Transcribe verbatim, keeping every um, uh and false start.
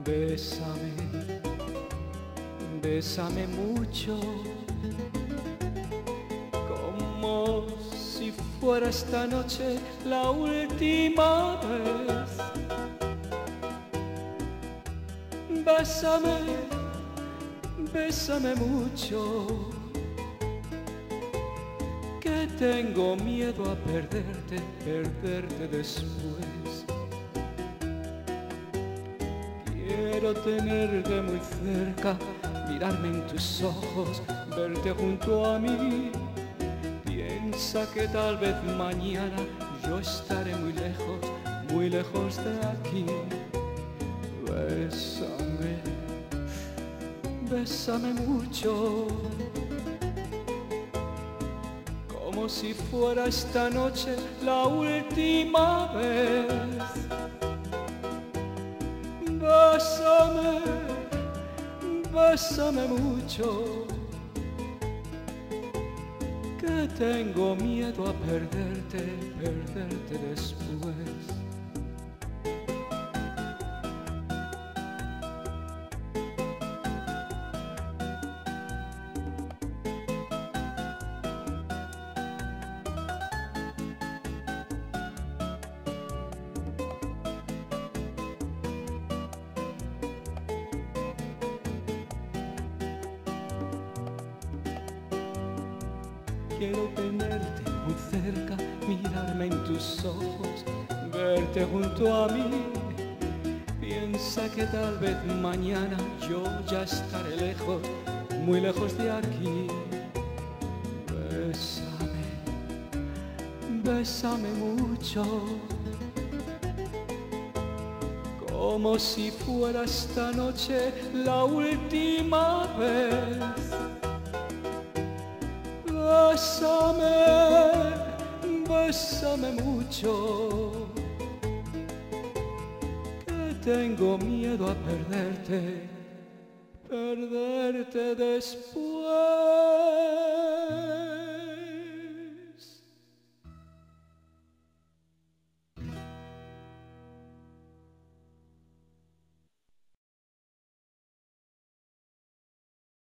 Bésame, bésame mucho, como si fuera esta noche la última vez. Bésame, bésame mucho, que tengo miedo a perderte, perderte después. Quiero tenerte muy cerca, mirarme en tus ojos, verte junto a mí. Piensa que tal vez mañana yo estaré muy lejos, muy lejos de aquí. Bésame, bésame mucho, como si fuera esta noche la última vez. Bésame, bésame mucho, que tengo miedo a perderte, perderte después. Quiero tenerte muy cerca, mirarme en tus ojos, verte junto a mí. Piensa que tal vez mañana yo ya estaré lejos, muy lejos de aquí. Bésame, bésame mucho, como si fuera esta noche la última vez. Bésame, bésame mucho, que tengo miedo a perderte, perderte después.